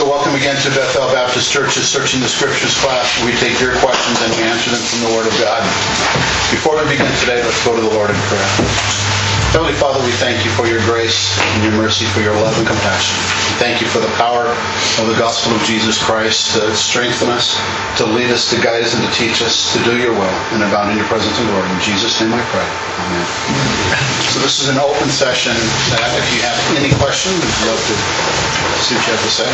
So welcome again to Bethel Baptist Church's Searching the Scriptures class. We take your questions and we answer them from the Word of God. Before we begin today, let's go to the Lord in prayer. Heavenly Father, we thank you for your grace and your mercy, for your love and compassion. We thank you for the power of the gospel of Jesus Christ to strengthen us, to lead us, to guide us, and to teach us to do your will and abound in your presence and glory. In Jesus' name I pray. Amen. So this is an open session. If you have any questions, we'd love to see what you have to say.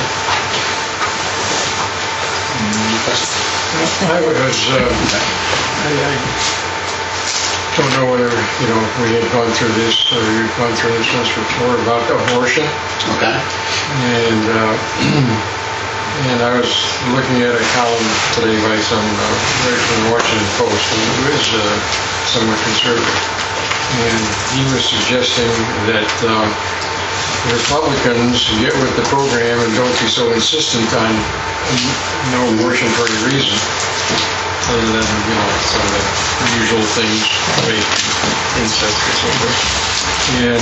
Any questions? I don't know whether, we had gone through this or you've gone through this once before about abortion. Okay. And I was looking at a column today by some writer from the Washington Post who is somewhat conservative. And he was suggesting that Republicans get with the program and don't be so insistent on no abortion for any reason. Other than, some of the usual things, rape, incest, and so forth. And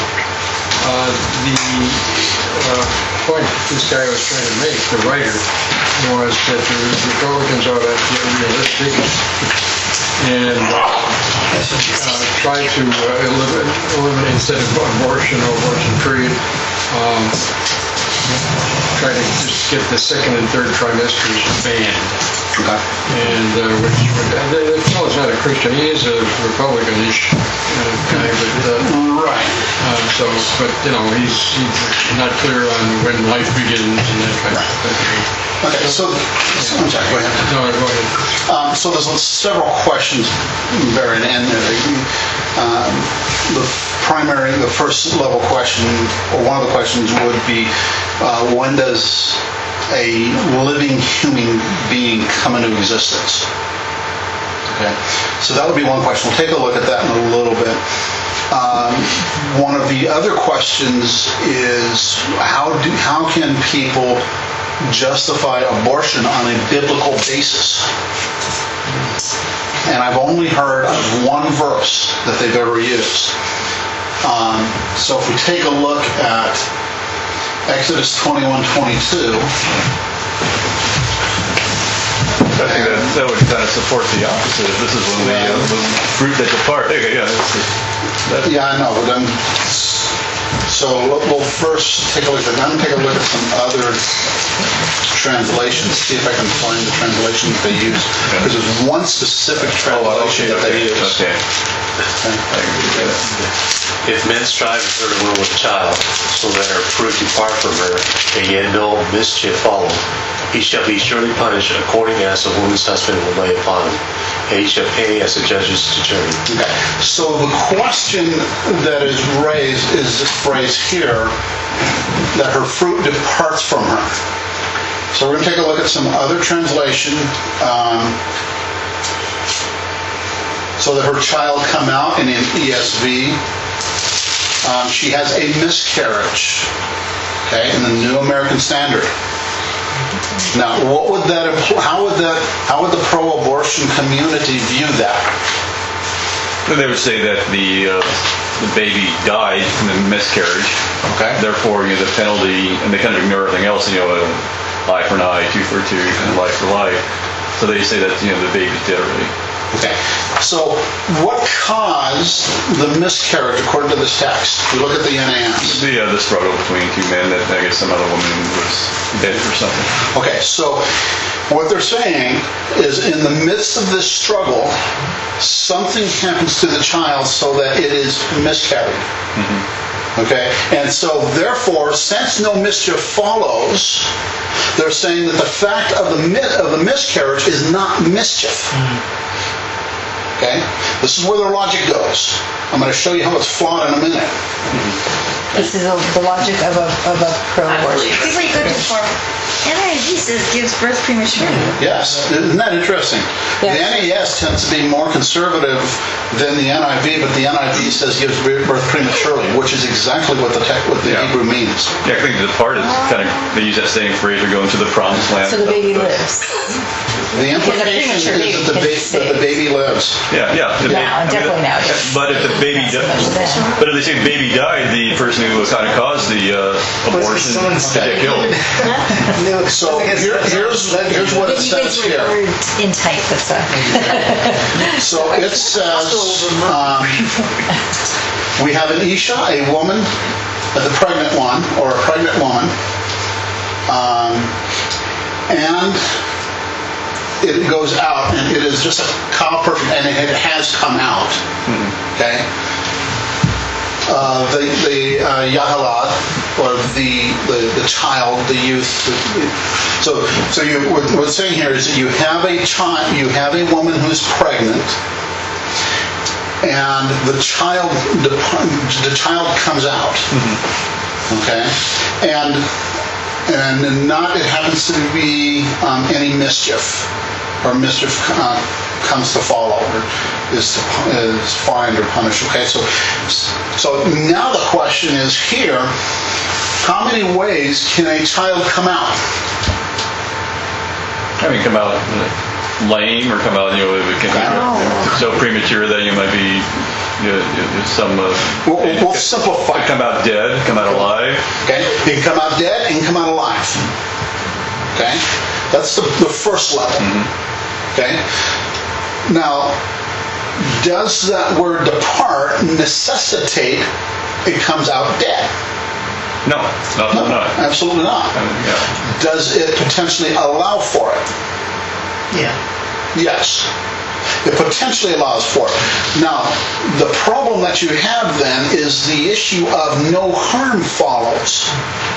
the point this guy was trying to make, the writer, was that the Republicans ought to get realistic and try to eliminate, instead of abortion or abortion period, try to just get the second and third trimesters banned. Okay. And the fellow's not a Christian. He is a Republican-ish guy, but right. He's not clear on when life begins and that kind of thing. Okay. So I'm sorry. Go ahead. No, go ahead. So there's several questions buried in there. The first level question, or one of the questions, would be when does a living human being come into existence? Okay, so that would be one question. We'll take a look at that in a little bit. One of the other questions is how can people justify abortion on a biblical basis? And I've only heard of one verse that they've ever used. So if we take a look at Exodus 21:22. I think that would kind of support the opposite. This is when the fruit that depart. Yeah, I know. But then, so we'll first take a look at that. Then take a look at some other translations. See if I can find the translation that they use. Because there's one specific translation that they use. Okay. If men strive to hurt a woman with a child, so that her fruit depart from her, and yet no mischief follow, he shall be surely punished according as the woman's husband will lay upon him, and he shall pay as the judges determine. Okay. So the question that is raised is this phrase here, that her fruit departs from her. So we're going to take a look at some other translation. So that her child come out in an ESV. She has a miscarriage. Okay, in the New American Standard. Now, what would that imply? How would the pro-abortion community view that? They would say that the baby died from the miscarriage. Okay. Therefore, the penalty, and they kind of ignore everything else. Eye for an eye, tooth for a tooth, and life for life. So they say that the baby's dead already. Okay. So what caused the miscarriage according to this text? We look at the NAS. The struggle between two men that I guess some other woman was dead or something. Okay, so what they're saying is in the midst of this struggle, something happens to the child so that it is miscarried. Mm-hmm. Okay? And so therefore, since no mischief follows, they're saying that the fact of the miscarriage is not mischief. Mm-hmm. Okay? This is where their logic goes. I'm going to show you how it's flawed in a minute. This is the logic of a pro-abortion. Before you go too far, NIV says gives birth prematurely. Yes. Isn't that interesting? Yes. The NAS tends to be more conservative than the NIV, but the NIV says gives birth prematurely, which is exactly what the the Yeah. Hebrew means. Yeah, I think the part is kind of, they use that same phrase, we're going to the promised land. So the baby lives. The implication premature is that baby that the baby lives. Yeah, yeah. Now, definitely now. But if the baby but if they say the baby died, the person who kind of caused the abortion to get killed. So here's what it You guys says were here. in type, that's So it says, we have an Isha, a woman, the pregnant one, or a pregnant woman, and it goes out, and it is just a cow perfect, and it has come out. Okay? The Yahalad, or the child, the youth. So what we're saying here is that you have a child, you have a woman who's pregnant, and the child comes out. Okay, and not it happens to be any mischief, or mischief comes to follow, or is fined or punished. Okay, so now the question is here: how many ways can a child come out? I mean, come out lame, or come out, it can be so premature that you might be, some. We'll simplify. Come out dead, come out alive. Okay, you can come out dead and come out alive. Okay, that's the first level. Okay, now does that word depart necessitate it comes out dead? No, not. Absolutely not. Yeah. Does it potentially allow for it? Yeah. Yes. It potentially allows for it. Now, the problem that you have then is the issue of no harm follows.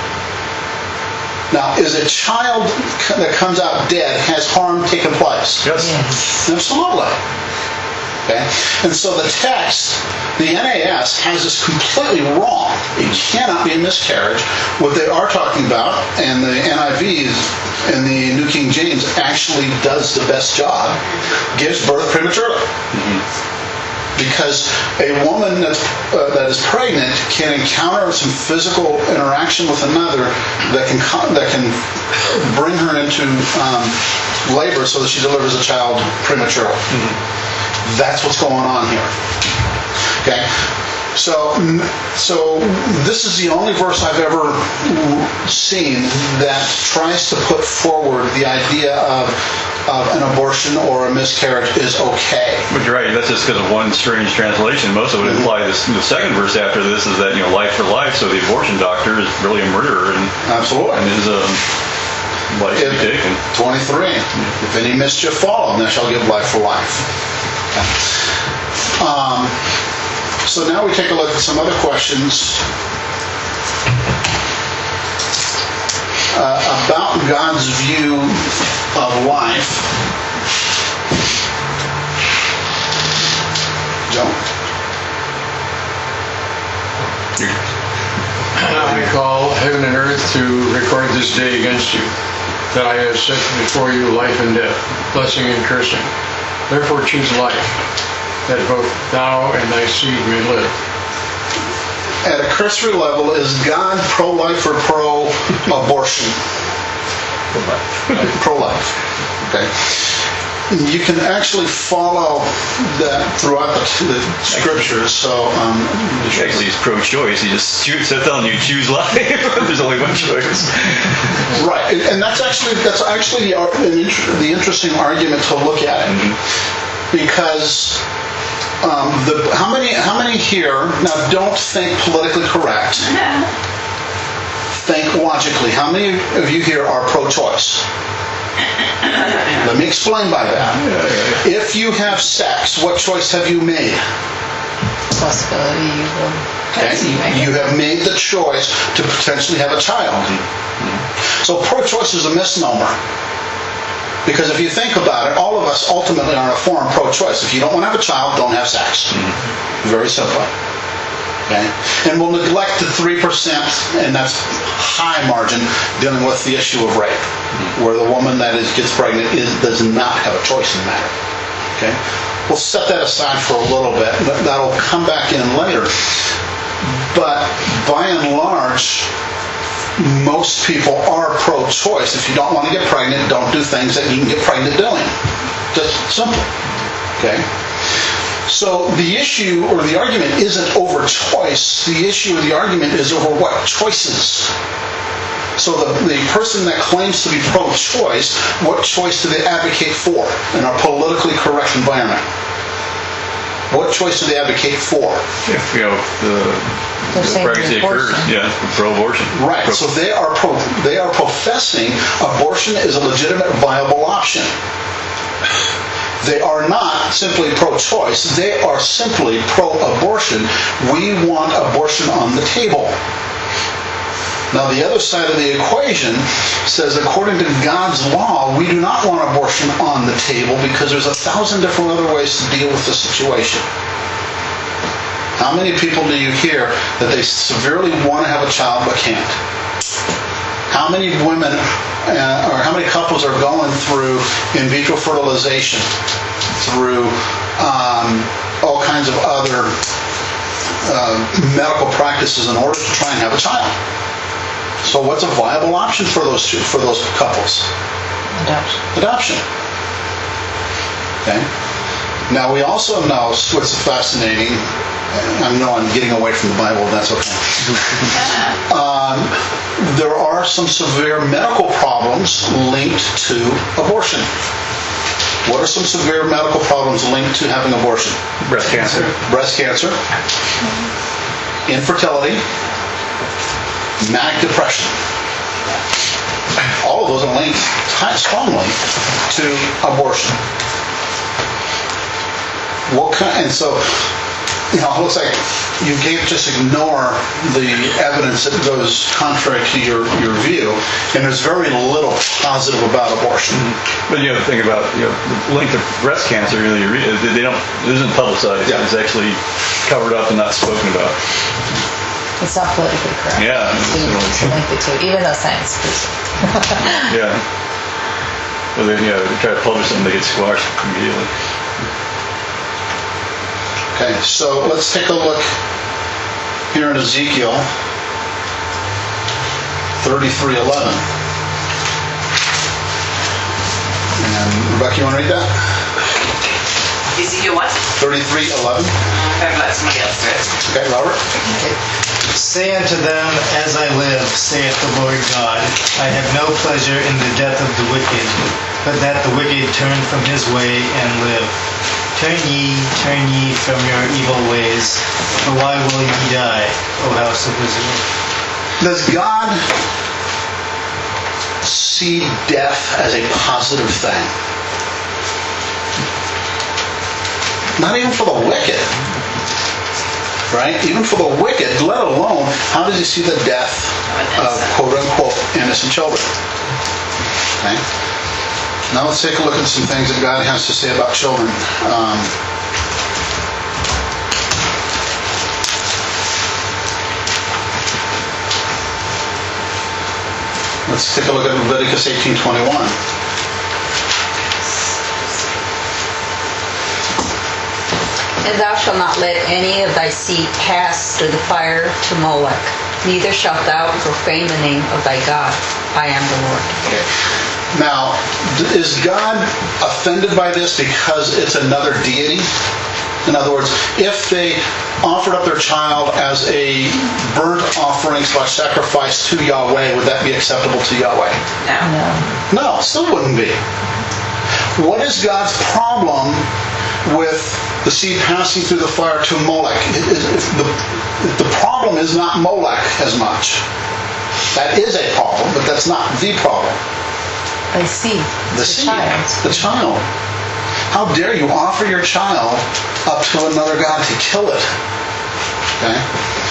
Now, is a child that comes out dead, has harm taken place? Yes. Absolutely. Okay? And so the text, the NAS, has this completely wrong. It cannot be a miscarriage. What they are talking about, and the NIV and the New King James actually does the best job, gives birth prematurely. Because a woman that is pregnant can encounter some physical interaction with another that can bring her into labor so that she delivers a child prematurely. That's what's going on here. Okay, so this is the only verse I've ever seen that tries to put forward the idea of an abortion or a miscarriage is okay. But you're right. That's just because of one strange translation. Most of it would imply this. The second verse after this is that life for life. So the abortion doctor is really a murderer, and absolutely, and his life to be taken. 23. If any mischief fall, then shall give life for life. So now we take a look at some other questions about God's view of life. Joe? I call heaven and earth to record this day against you, that I have set before you life and death, blessing and cursing. Therefore choose life, that both thou and thy seed may live. At a cursory level, is God pro-life or pro-abortion? Pro-life. Okay. You can actually follow that throughout the scriptures. So, actually, he's pro-choice. He just telling you choose life. There's only one choice. Right, and that's actually the interesting argument to look at it, because how many here now don't think politically correct? Think logically. How many of you here are pro-choice? Let me explain by that. If you have sex, what choice have you made? Possibility you will. Okay. You have made the choice to potentially have a child. So pro-choice is a misnomer. Because if you think about it, all of us ultimately are in a form pro-choice. If you don't want to have a child, don't have sex. Very simple. Okay? And we'll neglect the 3%, and that's high margin, dealing with the issue of rape, where the woman that gets pregnant does not have a choice in the matter. Okay? We'll set that aside for a little bit. That'll come back in later. But by and large, most people are pro-choice. If you don't want to get pregnant, don't do things that you can get pregnant doing. Just simple. Okay? So the issue or the argument isn't over choice. The issue or the argument is over what? Choices. So the person that claims to be pro-choice, what choice do they advocate for in our politically correct environment? What choice do they advocate for? If, the pregnancy occurs, pro-abortion. Right. So they are professing abortion is a legitimate, viable option. They are not simply pro-choice. They are simply pro-abortion. We want abortion on the table. Now, the other side of the equation says, according to God's law, we do not want abortion on the table because there's 1,000 different other ways to deal with the situation. How many people do you hear that they severely want to have a child but can't? How many women or how many couples are going through in vitro fertilization, through all kinds of other medical practices in order to try and have a child? So what's a viable option for those couples? Adoption. Okay. Now we also know what's fascinating. I know I'm getting away from the Bible. That's okay. There are some severe medical problems linked to abortion. What are some severe medical problems linked to having abortion? Breast cancer. Breast cancer. Infertility. Manic depression. All of those are linked strongly to abortion. And so, it looks like you can't just ignore the evidence that goes contrary to your view, and there's very little positive about abortion. But the thing about the link to breast cancer, it isn't publicized. Yeah. It's actually covered up and not spoken about. It's not politically correct. Yeah. To link the two, even though science proves it. Yeah. Well, then, they try to publish something, they get squashed immediately. Okay, so let's take a look here in Ezekiel 33:11. And Rebecca, you want to read that? Ezekiel what? 33:11. I've let somebody else do it. Okay, Robert? Say unto them, As I live, saith the Lord God, I have no pleasure in the death of the wicked, but that the wicked turn from his way and live. Turn ye from your evil ways, for why will ye die, O house of Israel? Does God see death as a positive thing? Not even for the wicked. Right? Even for the wicked, let alone, how does he see the death of quote-unquote innocent children? Okay? Now let's take a look at some things that God has to say about children. Let's take a look at Leviticus 18:21. And thou shalt not let any of thy seed pass through the fire to Molech, neither shalt thou profane the name of thy God. I am the Lord. Now, is God offended by this because it's another deity? In other words, if they offered up their child as a burnt offering / sacrifice to Yahweh, would that be acceptable to Yahweh? No, still wouldn't be. What is God's problem with the seed passing through the fire to Molech? The problem is not Molech as much. That is a problem, but that's not the problem. I see. The child. How dare you offer your child up to another god to kill it? Okay?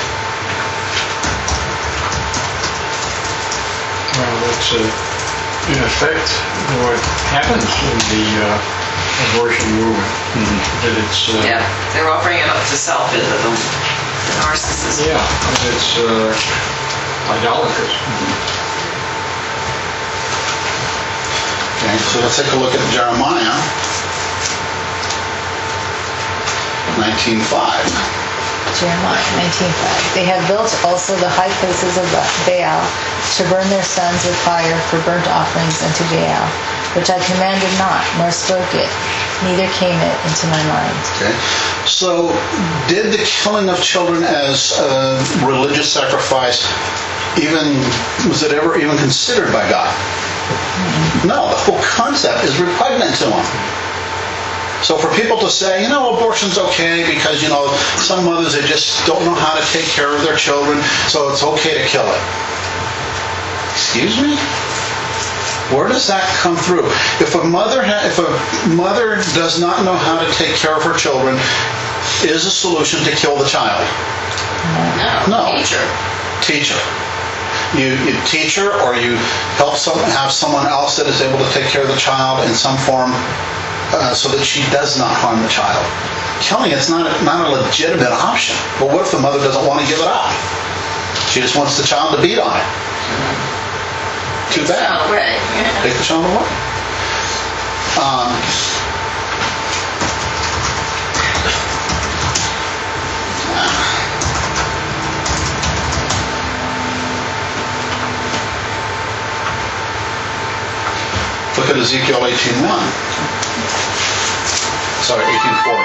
Well, that's in effect what happens in the abortion movement. That it's they're offering it up to self, isn't it? The narcissism. Yeah, and it's idolatrous. Okay, so let's take a look at Jeremiah 19:5. Jeremiah 19:5. They have built also the high places of Baal to burn their sons with fire for burnt offerings unto Baal, which I commanded not, nor spoke it, neither came it into my mind. Okay. So, did the killing of children as a religious sacrifice was it ever even considered by God? No, the whole concept is repugnant to him. So for people to say, abortion's okay because, some mothers, they just don't know how to take care of their children, so it's okay to kill it. Excuse me? Where does that come through? If a mother does not know how to take care of her children, is a solution to kill the child? No. Teach her. You teach her, or you have someone else that is able to take care of the child in some form, so that she does not harm the child. Killing it's not a legitimate option. But what if the mother doesn't want to give it up? She just wants the child to beat on it. Too bad. Right. Yeah. Take the child away. Look at Ezekiel 18:1. Sorry, 18:4.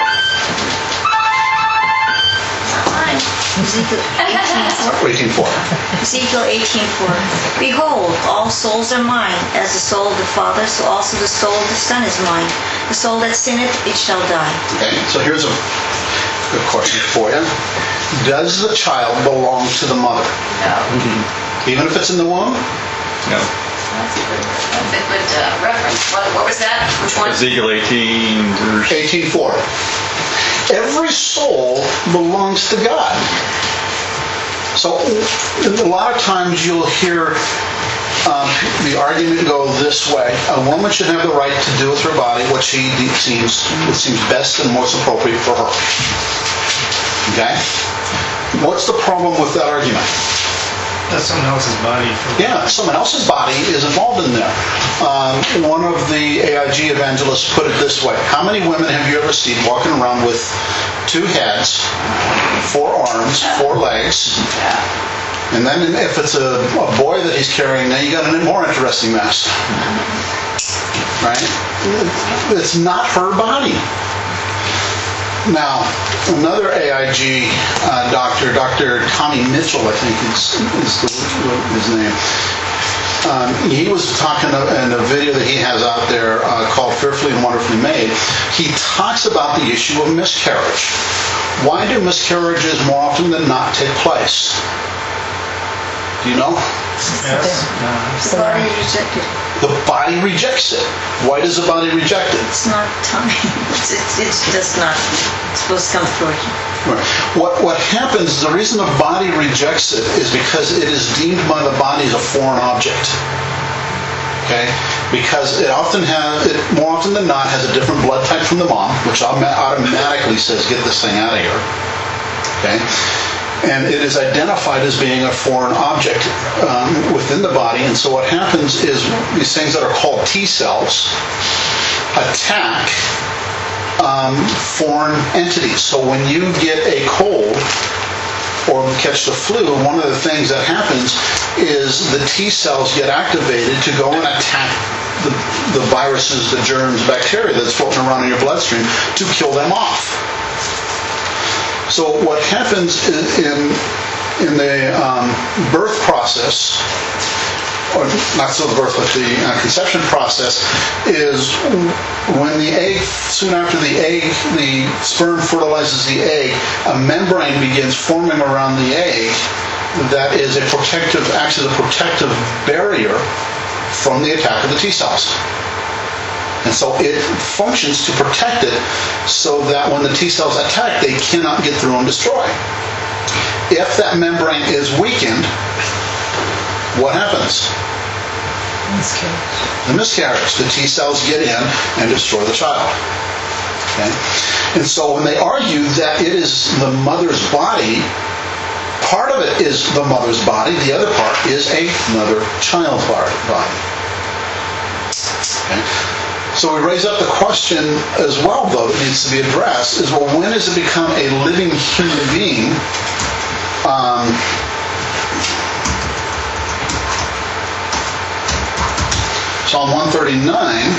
Ezekiel 18:4. 18:4. Ezekiel 18:4. Behold, all souls are mine. As the soul of the Father, so also the soul of the Son is mine. The soul that sinneth, it shall die. Okay, so here's a good question for you. Does the child belong to the mother? No. Even if it's in the womb? No. That's a good reference. What was that? Which one? Ezekiel 18, verse 18:4. Every soul belongs to God. So a lot of times you'll hear the argument go this way: a woman should have the right to do with her body what seems best and most appropriate for her. Okay? What's the problem with that argument? That's someone else's body. Yeah, someone else's body is involved in there. One of the AIG evangelists put it this way: how many women have you ever seen walking around with 2 heads, 4 arms, 4 legs? And then if it's a boy that he's carrying, now you got a more interesting mess. Right? It's not her body. Now, another AIG doctor, Dr. Tommy Mitchell, I think is his name. He was talking in a video that he has out there called Fearfully and Wonderfully Made. He talks about the issue of miscarriage. Why do miscarriages more often than not take place? Do you know? Yes. The body rejected. The body rejects it. Why does the body reject it? It's not time. It's just not. It's supposed to come through. Right. What happens, the reason the body rejects it is because it is deemed by the body as a foreign object. Okay? Because it more often than not has a different blood type from the mom, which automatically says, get this thing out of here. Okay? And it is identified as being a foreign object within the body. And so what happens is these things that are called T cells attack foreign entities. So when you get a cold or catch the flu, one of the things that happens is the T cells get activated to go and attack the viruses, the germs, the bacteria that's floating around in your bloodstream to kill them off. So what happens in the birth process, or not so the birth, but the conception process, is when the egg, soon after the sperm fertilizes the egg, a membrane begins forming around the egg that is acts as a protective barrier from the attack of the T cells. And so it functions to protect it so that when the T cells attack, they cannot get through and destroy. If that membrane is weakened, what happens? Miscarriage. The miscarriage. The T cells get in and destroy the child. Okay? And so when they argue that it is the mother's body, part of it is the mother's body, the other part is another child's body. Okay? So we raise up the question as well, though, that needs to be addressed, is, well, when does it become a living human being? Psalm 139.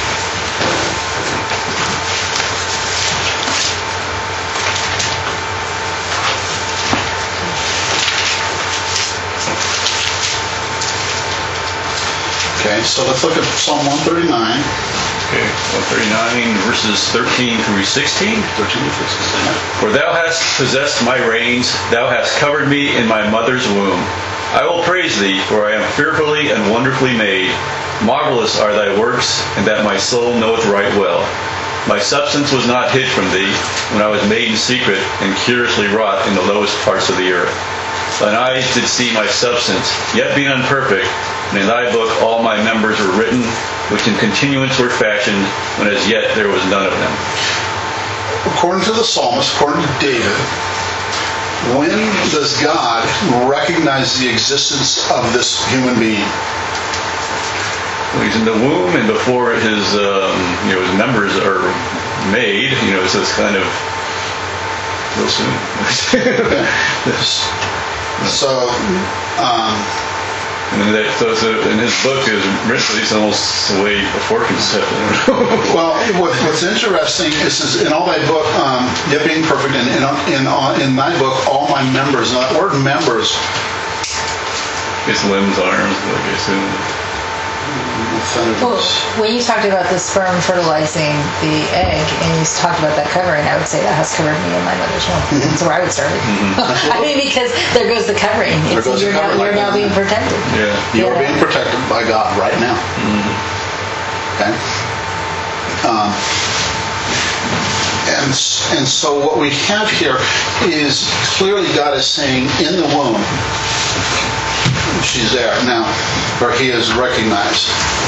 Okay, so let's look at Psalm 139. Okay, 139 verses 13 through 16. 13 to 16. For thou hast possessed my reins, thou hast covered me in my mother's womb. I will praise thee, for I am fearfully and wonderfully made. Marvelous are thy works, and that my soul knoweth right well. My substance was not hid from thee, when I was made in secret and curiously wrought in the lowest parts of the earth. Thine eyes did see my substance, yet being unperfect, and in thy book all my members were written, which in continuance were fashioned, when as yet there was none of them. According to the psalmist, according to David, when does God recognize the existence of this human being? Well, he's in the womb, and before his his members are made, so it's kind of real soon. So, and in his book is written at least almost way before conception. Well, what's interesting is in all thy book, yet being perfect, and in thy book, all my members. And that word members. It's limbs, arms, I guess. Well, when you talked about the sperm fertilizing the egg, and you talked about that covering, I would say that has covered me in my mother's womb. That's where I would start. I mean, because there goes the covering. You're now being protected. Yeah. You are being protected by God right now. Okay. And so what we have here is clearly God is saying in the womb, she's there now, or he is recognized.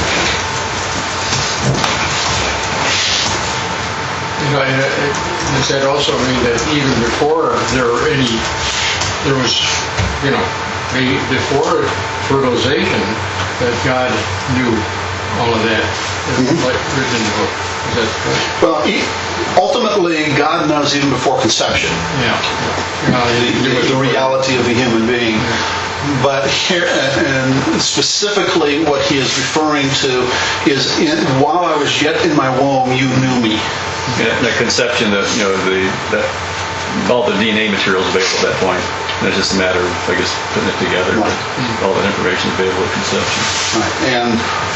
Does that also mean that even before before fertilization, that God knew all of that, like written in the book? Is that correct? Well, ultimately, God knows even before conception. Yeah. The reality of the human being. But here, and specifically what he is referring to is, while I was yet in my womb, you knew me. Yeah, the conception that all the DNA material is available at that point. And it's just a matter of, I guess, putting it together. Right. All that information is available at conception. Right. And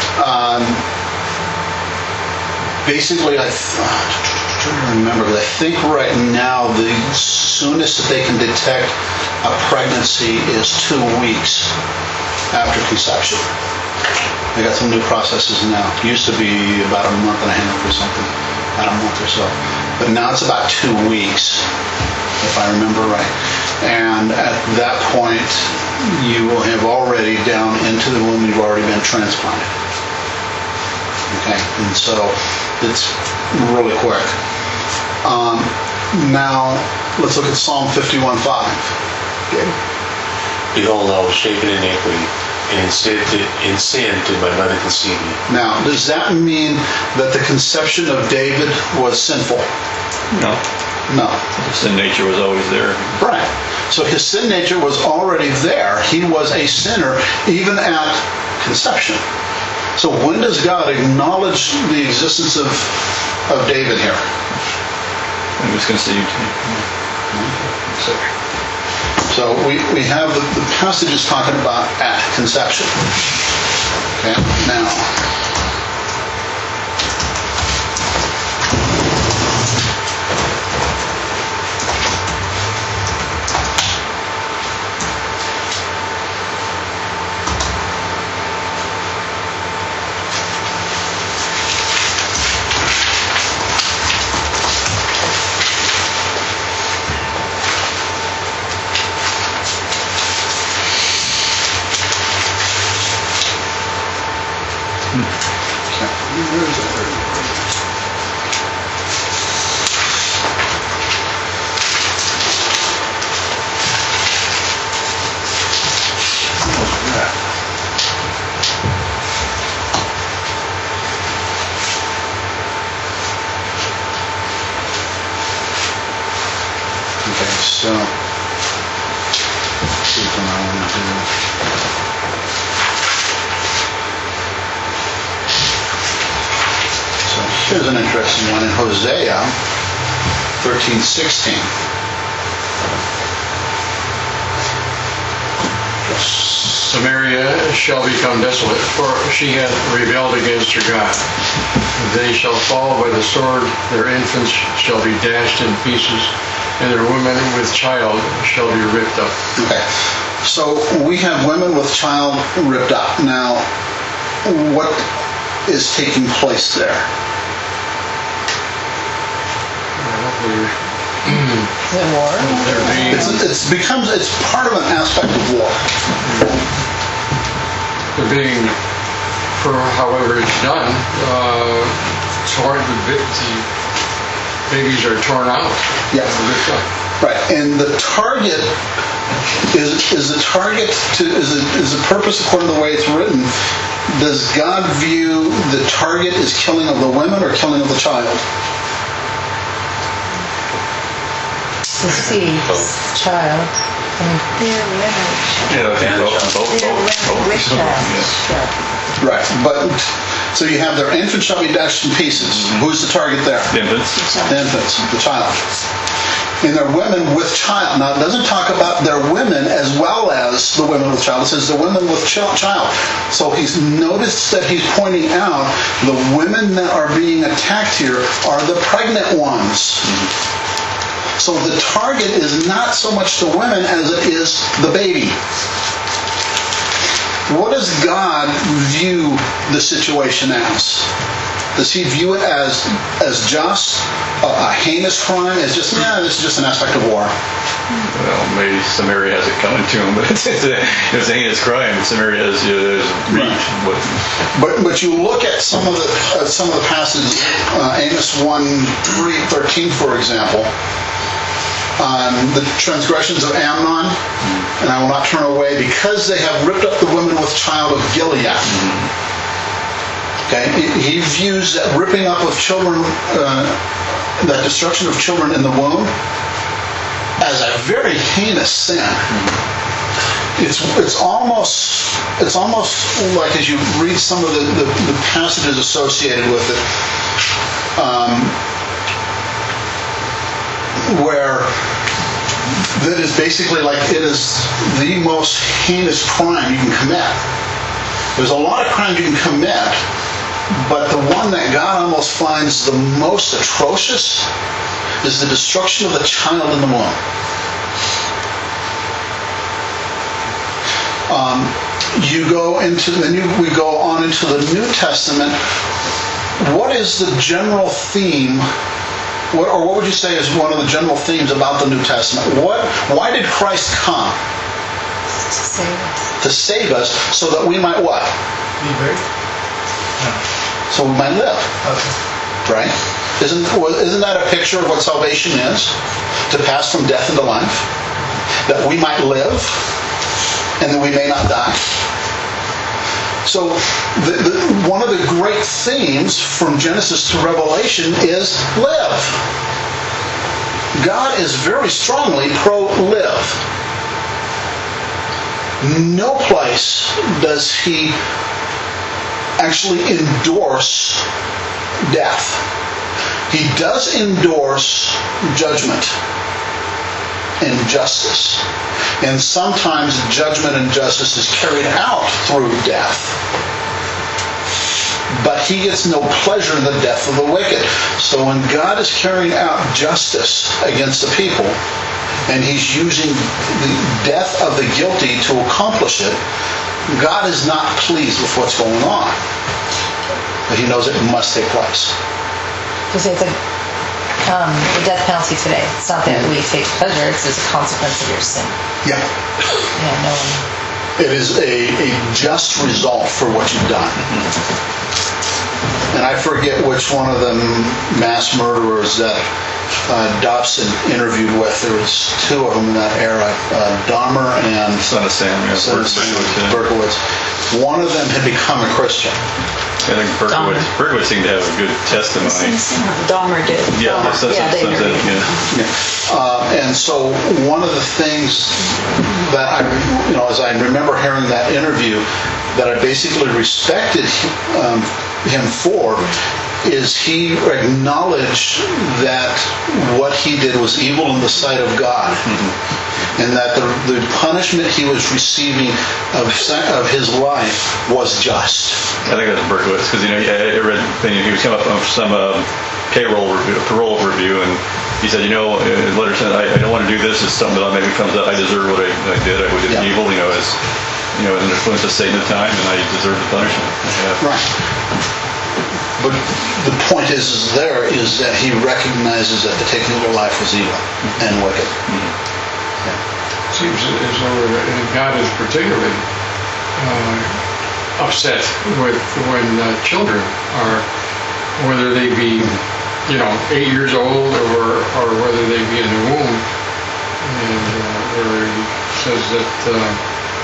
basically, I'm trying to remember, but I think right now the soonest that they can detect a pregnancy is 2 weeks after conception. They got some new processes now. It used to be about a month and a half or something, about a month or so. But now it's about 2 weeks, if I remember right. And at that point, you will have already down into the womb, you've already been transplanted. Okay, and so it's really quick. Now, let's look at Psalm 51:5. Behold, I was shapen in iniquity, and in sin did my mother conceive me. Now, does that mean that the conception of David was sinful? No. No. The sin nature was always there. Right. So his sin nature was already there. He was a sinner even at conception. So when does God acknowledge the existence of David here? He was conceived. So we have the passages talking about at conception. Okay, now. Here's an interesting one in Hosea 13:16. Samaria shall become desolate, for she hath rebelled against her God. They shall fall by the sword, their infants shall be dashed in pieces, and their women with child shall be ripped up. Okay, so we have women with child ripped up. Now, what is taking place there? Is it war? It's part of an aspect of war. They're being, for however it's done, the babies are torn out. Yeah. Right, and the target is the purpose according to the way it's written. Does God view the target as killing of the women or killing of the child? The seed, child, and They're women. Yeah, I think both. They're women with child. Right, but so you have their infant shall be dashed in pieces. Who's the target there? Infants. The infants, the child. And they're women with child. Now, it doesn't talk about their women as well as the women with child. It says the women with child. So he's noticed that he's pointing out the women that are being attacked here are the pregnant ones. So the target is not so much the women as it is the baby. What does God view the situation as? Does he view it as just a heinous crime? As just, this is just an aspect of war? Well, maybe Samaria has it coming to him, but it's a heinous crime. Samaria has reached. But you look at some of the passages, Amos 1:13, for example. The transgressions of Amnon, and I will not turn away because they have ripped up the women with child of Gilead. Okay, he views that ripping up of children, that destruction of children in the womb, as a very heinous sin. It's almost like, as you read some of the passages associated with it, where that is basically like it is the most heinous crime you can commit. There's a lot of crimes you can commit, but the one that God almost finds the most atrocious is the destruction of the child in the womb. We go on into the New Testament. What is the general theme? What would you say is one of the general themes about the New Testament? Why did Christ come? to save us. To save us so that we might what? Be buried? No. So we might live. Okay. Right? Isn't that a picture of what salvation is? To pass from death into life? That we might live and that we may not die? So one of the great themes from Genesis to Revelation is live. God is very strongly pro-live. No place does he actually endorse death. He does endorse judgment and justice. And sometimes judgment and justice is carried out through death. But he gets no pleasure in the death of the wicked. So when God is carrying out justice against the people, and he's using the death of the guilty to accomplish it, God is not pleased with what's going on. But he knows it must take place. Because it's the death penalty today. It's not that we take pleasure, it's as a consequence of your sin. Yeah. Yeah, no one. It is a just result for what you've done. And I forget which one of the mass murderers that Dobson interviewed with. There was two of them in that era, Dahmer and Son of Sam, yeah. Berkowitz. One of them had become a Christian. I think Berkowitz seemed to have a good testimony. Dahmer did. Yeah, that's and so one of the things that as I remember hearing that interview, that I basically respected him for, is he acknowledged that what he did was evil in the sight of God, and that the punishment he was receiving of his life was just. I think that's Berkowitz, because I read he was coming up on some parole review, and he said, letter said, I don't want to do this. It's something that maybe comes up. I deserve what I did. I did evil, as an influence of Satan at the time, and I deserve the punishment. Yeah. Right. But the point is that he recognizes that the taking of their life was evil and wicked. Seems as though God is particularly upset with when children are, whether they be 8 years old or whether they be in the womb, and where he says that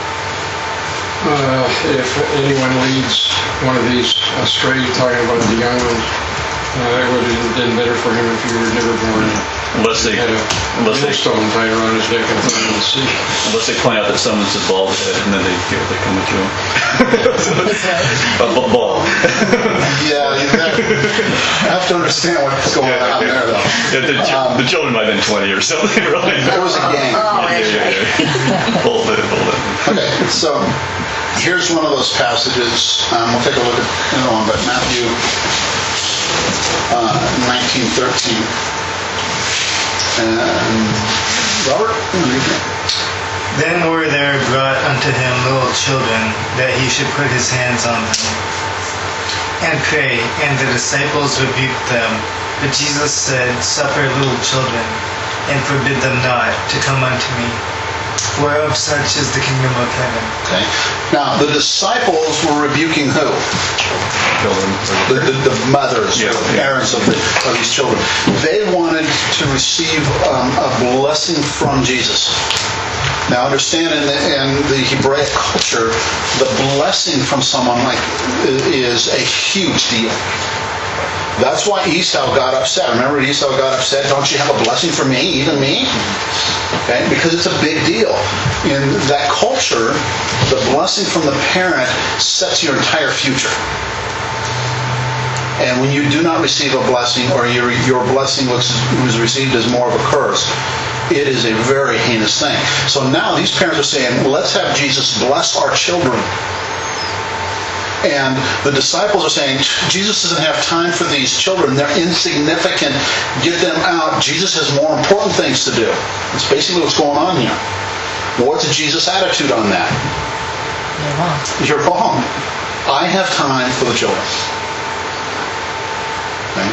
if anyone leads one of these astray, talking about the young ones, it would have been better for him if he were never born. Unless they had a millstone tied around his neck and thrown in the sea. Unless they point out that someone's a bald head, and then they come to him. A ball. Yeah, you have to understand what's going on there, though. The children might have been 20 or something. Really. There was a gang. Yeah. Hold it. Okay, so here's one of those passages. We'll take a look at another one, but Matthew 19:13. And Robert? Then were there brought unto him little children, that he should put his hands on them and pray. And the disciples rebuked them. But Jesus said, Suffer little children, and forbid them not to come unto me, for of such is the kingdom of heaven. Okay. Now, the disciples were rebuking who? Children. The mothers, the parents of these children. They wanted to receive a blessing from Jesus. Now, understand in the Hebraic culture, the blessing from someone is a huge deal. That's why Esau got upset. Remember, Esau got upset, don't you have a blessing for me, even me? Okay, because it's a big deal. In that culture, the blessing from the parent sets your entire future. And when you do not receive a blessing, or your blessing was received as more of a curse, it is a very heinous thing. So now these parents are saying, let's have Jesus bless our children. And the disciples are saying, Jesus doesn't have time for these children. They're insignificant. Get them out. Jesus has more important things to do. That's basically what's going on here. What's Jesus' attitude on that? You're wrong. I have time for the children. Okay?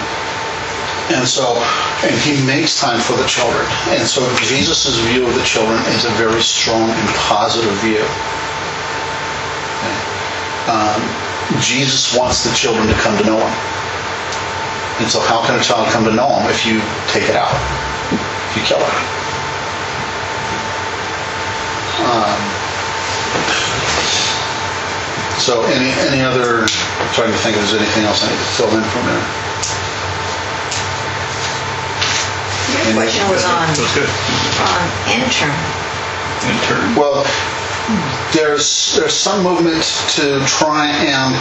And he makes time for the children. And so Jesus' view of the children is a very strong and positive view. Jesus wants the children to come to know him. And so how can a child come to know him if you take it out? If you kill it? So any other, I'm trying to think if there's anything else I need to fill in from there. Your question was on intern. Intern. Well, there's some movement to try and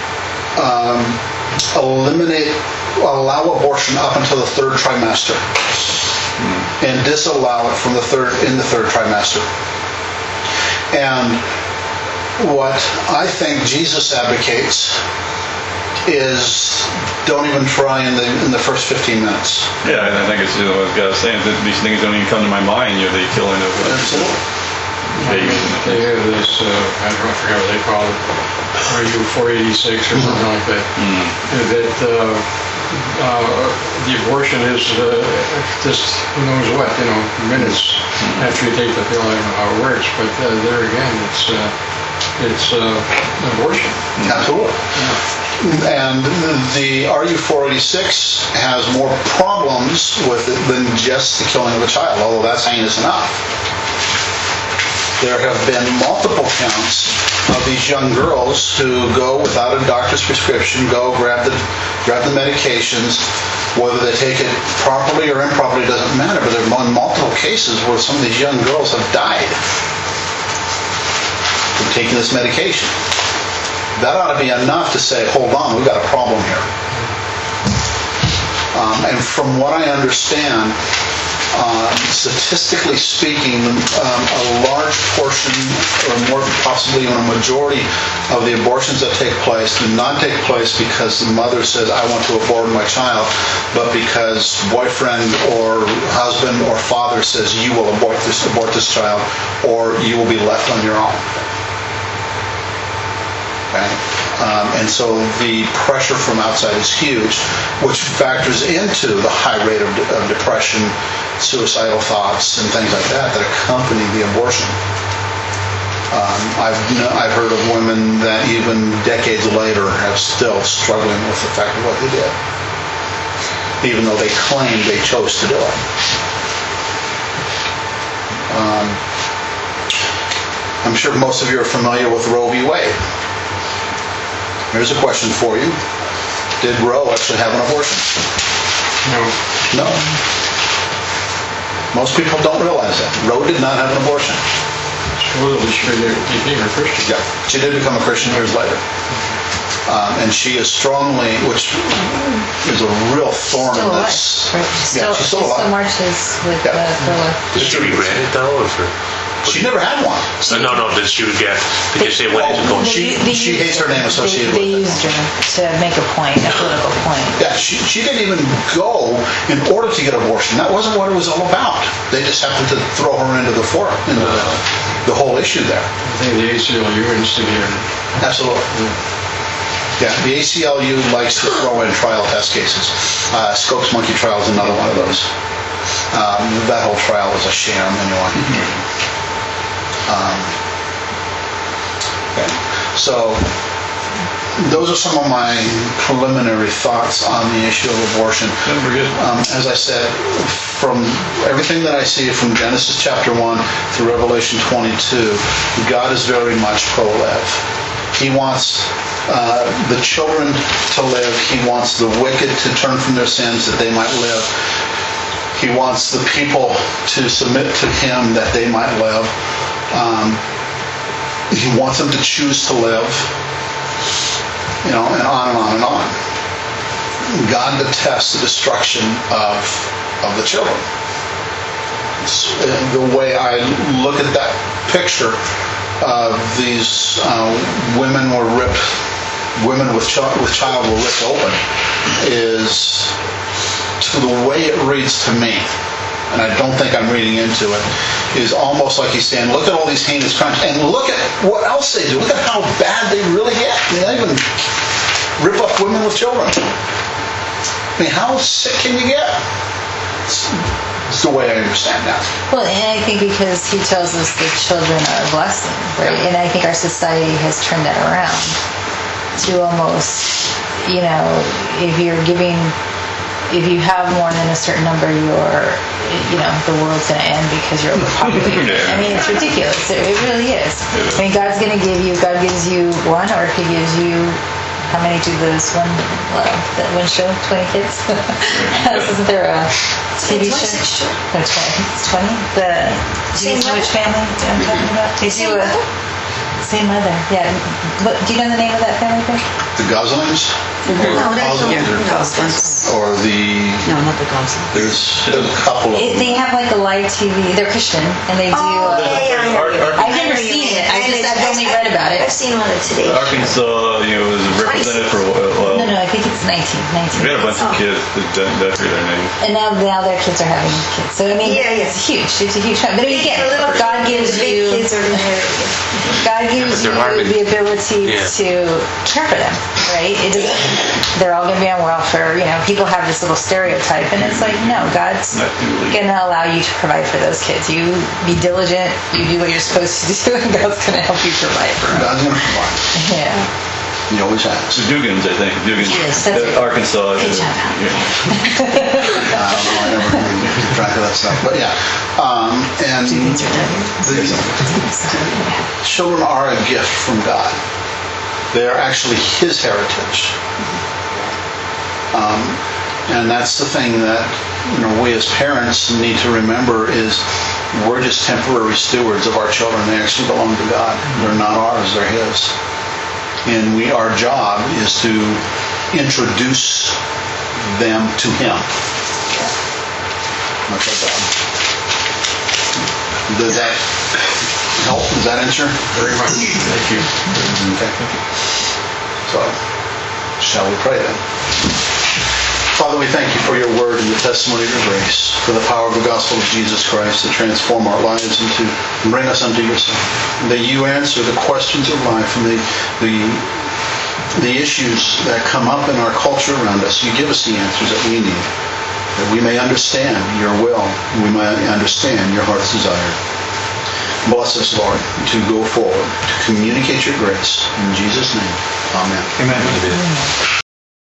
allow abortion up until the third trimester, and disallow it from the third trimester. And what I think Jesus advocates is don't even try in the first 15 minutes. Yeah, I think it's what God's saying, that these things don't even come to my mind. The killing of Absolutely. babies. They have this, I forget what they call it, RU 486 or something like that. That the abortion is just who knows what, minutes after you take the pill. I don't know how it works, but there again, it's abortion. Absolutely. And the RU 486 has more problems with it than just the killing of a child, although that's heinous enough. There have been multiple counts of these young girls who go without a doctor's prescription, go grab the medications, whether they take it properly or improperly doesn't matter, but there have been multiple cases where some of these young girls have died from taking this medication. That ought to be enough to say, hold on, we've got a problem here. And from what I understand, statistically speaking, a large portion, or more possibly even a majority of the abortions that take place do not take place because the mother says, I want to abort my child, but because boyfriend or husband or father says, you will abort this child, or you will be left on your own. Okay? And so the pressure from outside is huge, which factors into the high rate of depression, suicidal thoughts, and things like that accompany the abortion. I've heard of women that even decades later have still struggling with the fact of what they did, even though they claim they chose to do it. I'm sure most of you are familiar with Roe v. Wade. Here's a question for you. Did Roe actually have an abortion? No. Most people don't realize that. Roe did not have an abortion. Well, she became a Christian. Yeah, she did become a Christian years later. And she is strongly, which is a real thorn in this. Yeah, she's still alive. Still marches with pro-life. Did she regret it though? She never had one. No. Did she regret because they went into going? She hates her name associated with it. They used her to make a point, a political point. Yeah, she didn't even go in order to get abortion. That wasn't what it was all about. They just happened to throw her into the the whole issue there. I think the ACLU instigated it. Absolutely. Yeah, the ACLU likes to throw in trial test cases. Scopes Monkey Trial is another one of those. That whole trial was a sham anyway. Okay. So those are some of my preliminary thoughts on the issue of abortion. As I said, from everything that I see from Genesis chapter 1 through Revelation 22, God is very much pro-life. He wants the children to live. He wants the wicked to turn from their sins that they might live. He wants the people to submit to Him that they might live. He wants them to choose to live, and on and on and on. God detests the destruction of the children. The way I look at that picture of these women with child were ripped open is, to the way it reads to me, and I don't think I'm reading into it, is almost like he's saying, look at all these heinous crimes, and look at what else they do. Look at how bad they really get. I mean, they even rip up women with children. I mean, how sick can you get? It's the way I understand that. Well, and I think because he tells us that children are a blessing, right? And I think our society has turned that around to almost, if you have more than a certain number, the world's going to end because you're overpopulated. I mean, it's ridiculous. It really is. I mean, God gives you one, or He gives you, how many do this one show? 20 kids? Isn't there a TV show? No, 20. It's 20? Do you know which family I'm talking about? Same mother. Yeah. But do you know the name of that family? The Goslings? No, that's Or the... No, not the Goslings. There's a couple of them. They have like a live TV. They're Christian, and they do... I've never seen it. I've only read about it. I've seen one of today. Arkansas, was represented for a while. No, I think it's 19. We had a bunch of kids that through their name. And now their kids are having kids. So I mean, it's huge. It's a huge time. But again, God gives you the ability to care for them, right? They're all going to be on welfare. People have this little stereotype, and it's like, no, God's going to allow you to provide for those kids. You be diligent. You do what you're supposed to do, and God's going to help you provide for them. God's going to provide. Yeah. He always has. The Dugans, I think. Yes, Arkansas. I don't know. I never keep track of that stuff. But yeah. And children are a gift from God. They are actually His heritage. And that's the thing that we as parents need to remember is we're just temporary stewards of our children. They actually belong to God. They're not ours. They're His. And our job is to introduce them to Him. That's our job. Does that help? Does that answer? Very much. Thank you. Okay. So, shall we pray then? Father, we thank you for your word and the testimony of your grace, for the power of the gospel of Jesus Christ to transform our lives and to bring us unto yourself. That you answer the questions of life and the issues that come up in our culture around us. You give us the answers that we need, that we may understand your will, we may understand your heart's desire. Bless us, Lord, to go forward, to communicate your grace. In Jesus' name, amen. Amen.